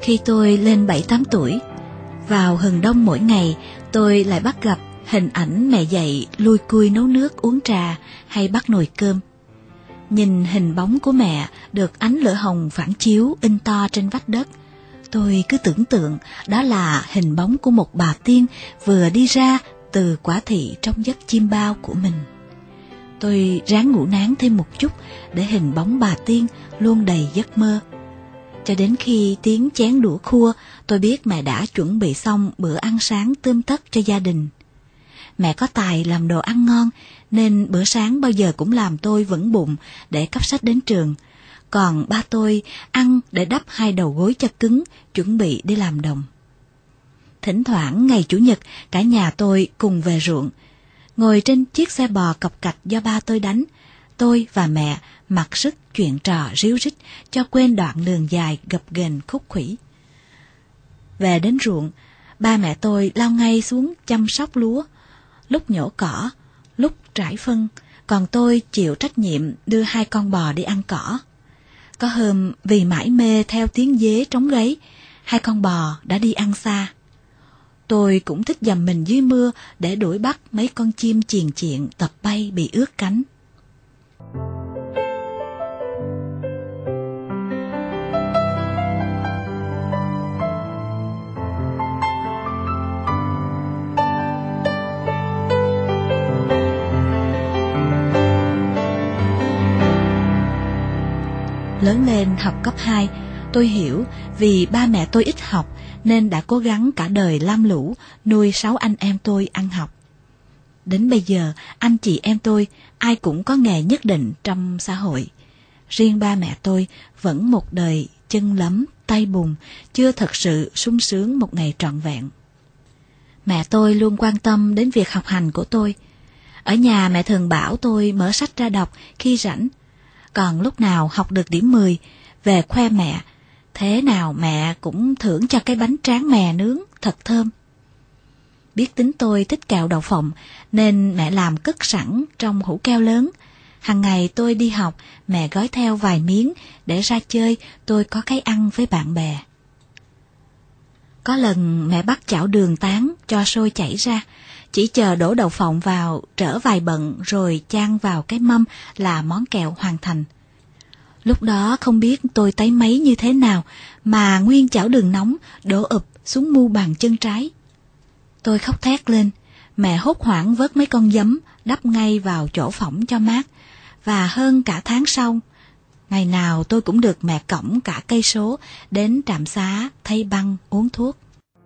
Khi tôi lên 7-8 tuổi, vào hừng đông mỗi ngày tôi lại bắt gặp hình ảnh mẹ dậy lui cui nấu nước uống trà hay bắt nồi cơm. Nhìn hình bóng của mẹ được ánh lửa hồng phản chiếu in to trên vách đất, tôi cứ tưởng tượng đó là hình bóng của một bà tiên vừa đi ra từ quả thị trong giấc chim bao của mình. Tôi ráng ngủ nán thêm một chút để hình bóng bà tiên luôn đầy giấc mơ. Cho đến khi tiếng chén đũa khua, tôi biết mẹ đã chuẩn bị xong bữa ăn sáng tươm tất cho gia đình. Mẹ có tài làm đồ ăn ngon, nên bữa sáng bao giờ cũng làm tôi vững bụng để cắp sách đến trường. Còn ba tôi ăn để đắp 2 đầu gối cho cứng, chuẩn bị đi làm đồng. Thỉnh thoảng ngày Chủ nhật, cả nhà tôi cùng về ruộng. Ngồi trên chiếc xe bò cọc cạch do ba tôi đánh, tôi và mẹ mặc sức chuyện trò ríu rít cho quên đoạn đường dài gập ghềnh khúc khuỷu. Về đến ruộng, ba mẹ tôi lao ngay xuống chăm sóc lúa, lúc nhổ cỏ, lúc trải phân, còn tôi chịu trách nhiệm đưa 2 con bò đi ăn cỏ. Có hôm vì mải mê theo tiếng dế trống gáy, 2 con bò đã đi ăn xa. Tôi cũng thích dầm mình dưới mưa để đuổi bắt mấy con chim chiền chiện tập bay bị ướt cánh. Lớn lên học cấp 2, tôi hiểu vì ba mẹ tôi ít học nên đã cố gắng cả đời lam lũ nuôi 6 anh em tôi ăn học. Đến bây giờ, anh chị em tôi ai cũng có nghề nhất định trong xã hội. Riêng ba mẹ tôi vẫn một đời chân lấm tay bùn, chưa thật sự sung sướng một ngày trọn vẹn. Mẹ tôi luôn quan tâm đến việc học hành của tôi. Ở nhà mẹ thường bảo tôi mở sách ra đọc khi rảnh. Còn lúc nào học được điểm 10, về khoe mẹ, thế nào mẹ cũng thưởng cho cái bánh tráng mè nướng thật thơm. Biết tính tôi thích kẹo đậu phộng nên mẹ làm cất sẵn trong hũ keo lớn. Hằng ngày tôi đi học, mẹ gói theo vài miếng để ra chơi tôi có cái ăn với bạn bè. Có lần mẹ bắt chảo đường tán cho sôi chảy ra, chỉ chờ đổ đậu phộng vào, trở vài bận rồi chan vào cái mâm là món kẹo hoàn thành. Lúc đó không biết tôi táy máy như thế nào mà nguyên chảo đường nóng đổ ụp xuống mu bàn chân trái. Tôi khóc thét lên, mẹ hốt hoảng vớt mấy con giấm đắp ngay vào chỗ phỏng cho mát. Và hơn cả tháng sau, ngày nào tôi cũng được mẹ cõng cả cây số đến trạm xá thay băng uống thuốc.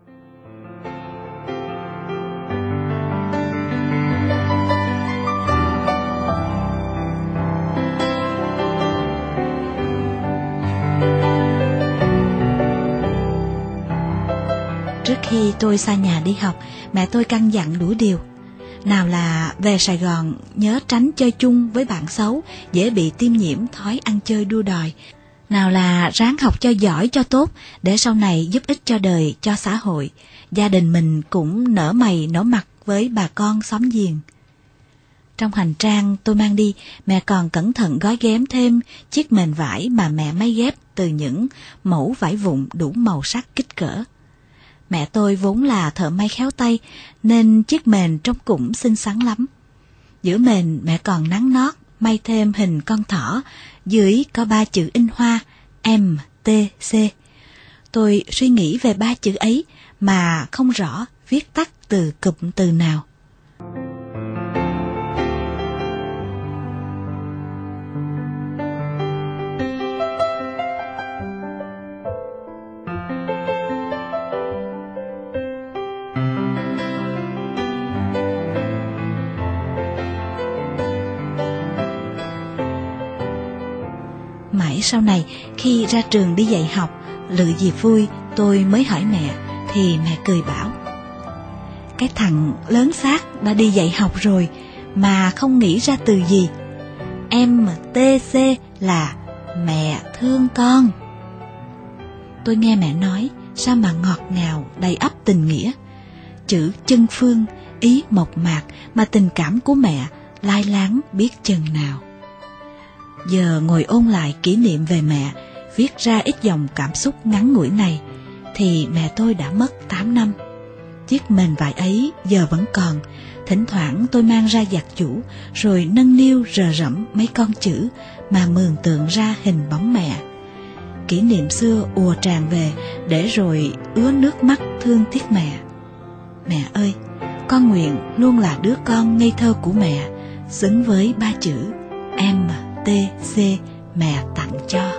Trước khi tôi xa nhà đi học, mẹ tôi căn dặn đủ điều. Nào là về Sài Gòn nhớ tránh chơi chung với bạn xấu, dễ bị tiêm nhiễm thói ăn chơi đua đòi. Nào là ráng học cho giỏi cho tốt, để sau này giúp ích cho đời, cho xã hội. Gia đình mình cũng nở mày nở mặt với bà con xóm giềng. Trong hành trang tôi mang đi, mẹ còn cẩn thận gói ghém thêm chiếc mền vải mà mẹ may ghép từ những mẫu vải vụn đủ màu sắc kích cỡ. Mẹ tôi vốn là thợ may khéo tay, nên chiếc mền trông cũng xinh xắn lắm. Giữa mền mẹ còn nắn nót, may thêm hình con thỏ, dưới có 3 chữ in hoa, MTC. Tôi suy nghĩ về 3 chữ ấy mà không rõ viết tắt từ cụm từ nào. Mãi sau này, khi ra trường đi dạy học, lự gì vui tôi mới hỏi mẹ, thì mẹ cười bảo: cái thằng lớn xác đã đi dạy học rồi mà không nghĩ ra từ gì. MTC là mẹ thương con. Tôi nghe mẹ nói sao mà ngọt ngào, đầy ắp tình nghĩa. Chữ chân phương, ý mộc mạc mà tình cảm của mẹ lai láng biết chừng nào. Giờ ngồi ôn lại kỷ niệm về mẹ, viết ra ít dòng cảm xúc ngắn ngủi này, thì mẹ tôi đã mất 8 năm. Chiếc mền vải ấy giờ vẫn còn. Thỉnh thoảng tôi mang ra giặt giũ, rồi nâng niu rờ rẫm mấy con chữ mà mường tượng ra hình bóng mẹ. Kỷ niệm xưa ùa tràn về, để rồi ứa nước mắt thương tiếc mẹ. Mẹ ơi, con nguyện luôn là đứa con ngây thơ của mẹ, xứng với 3 chữ MTC mẹ tặng cho.